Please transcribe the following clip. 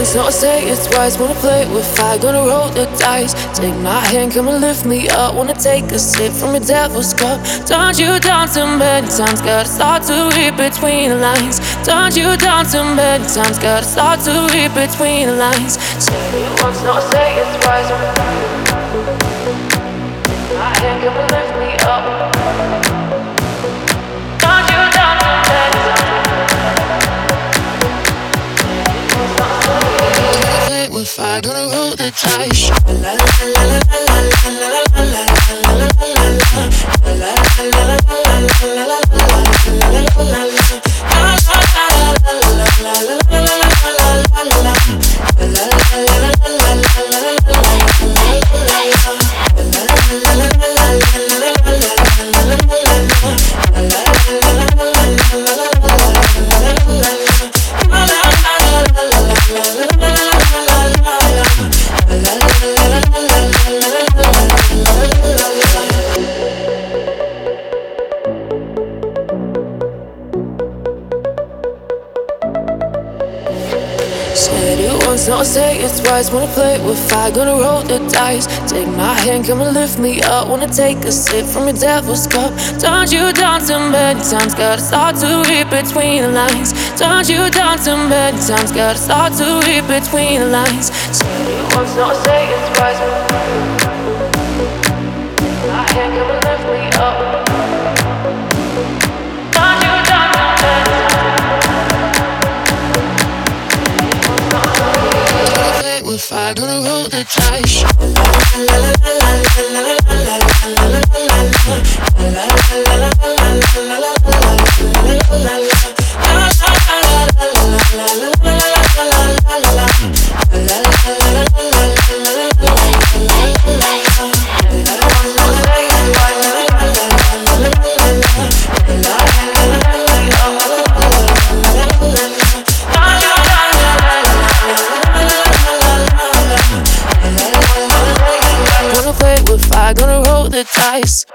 once, not say it twice. Wanna play with fire, gonna roll the dice. Take my hand, come and lift me up. Wanna take a sip from your devil's cup. Turned you down too many times, gotta start to read between the lines. Turned you down too many times, gotta start to read between the lines. Say it once, not say it twice. Take my hand, come and lift me up. Turned you down too many times. Play with fire, gonna roll the dice. La la la la la la la la la la. Said it once, not say it twice. Wanna play with fire, gonna roll the dice. Take my hand, come and lift me up. Wanna take a sip from your devil's cup. Turned you down too many times, gotta start to read between the lines. Turned you down too many times, gotta start to read between the lines. Said it once, not say it twice. Take my hand, come and lift me up. Turned you down too many times. With fire, gonna roll the dice. La la la la la la la la la gonna roll the dice.